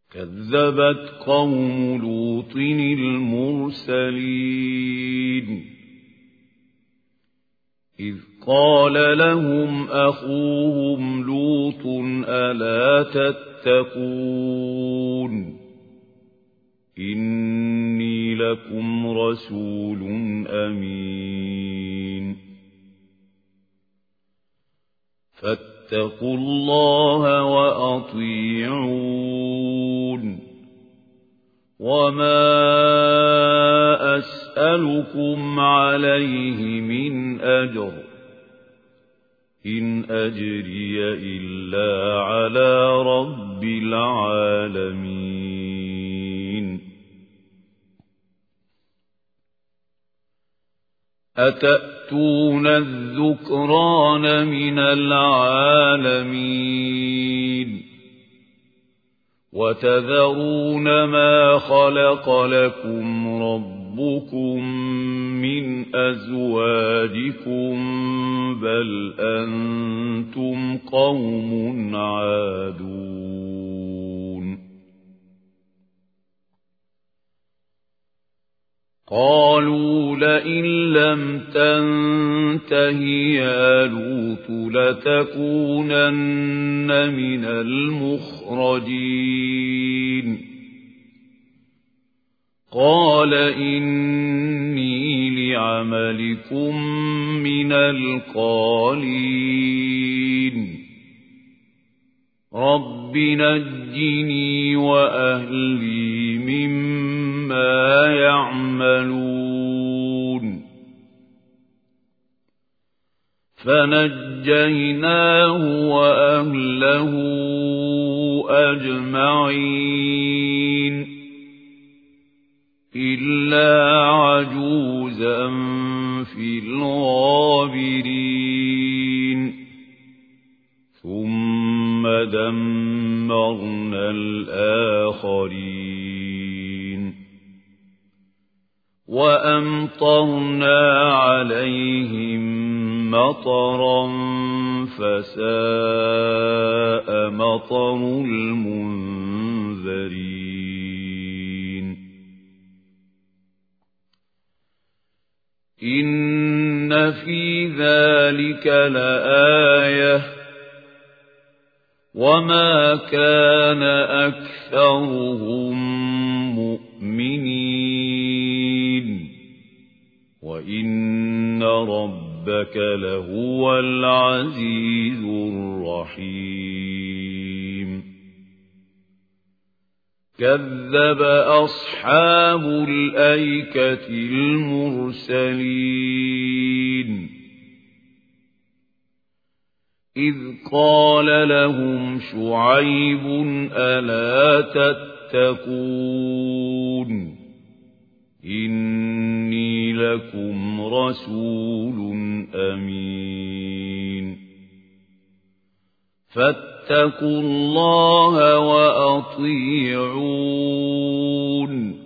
كذبت قوم لوط المرسلين إذ قال لهم أخوهم لوط ألا تتقون إني لكم رسول أمين فاتقوا الله وأطيعون وما أسألكم عليه من أجر إن أجري إلا على رب العالمين أتأتون الذكران من العالمين وتذرون ما خلق لكم ربكم من أزواجكم بل أنتم قوم عادون قالوا لئن لم تنته يا لوط لتكونن من المخرجين قال إني لعملكم من القالين رب نجني وأهلي مما يعملون فنجيناه وأهله أجمعين إلا عجوزا في الغابرين ثم دمرنا الآخرين وأمطرنا عليهم مطرا فساء مطر المنذرين إن في ذلك لآية وما كان أكثرهم مؤمنين وإن ربك لهو العزيز الرحيم كذب أصحاب الأيكة المرسلين إذ قال لهم شعيب ألا تتقون إني لكم رسول أمين فاتقوا الله وأطيعون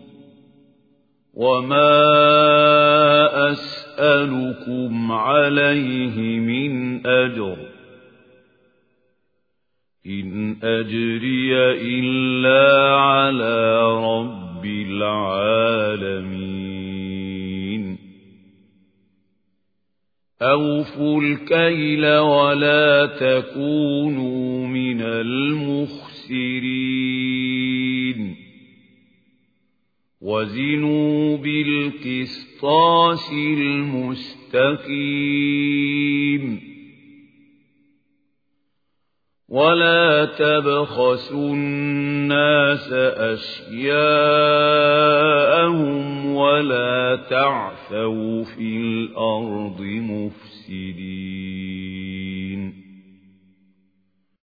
وما أسألكم عليه من أجر إن أجري إلا على رب العالمين أوفوا الكيل ولا تكونوا من المخسرين وزنوا بالقسطاس المستقيم ولا تبخسوا الناس أشياءهم ولا تعثوا في الأرض مفسدين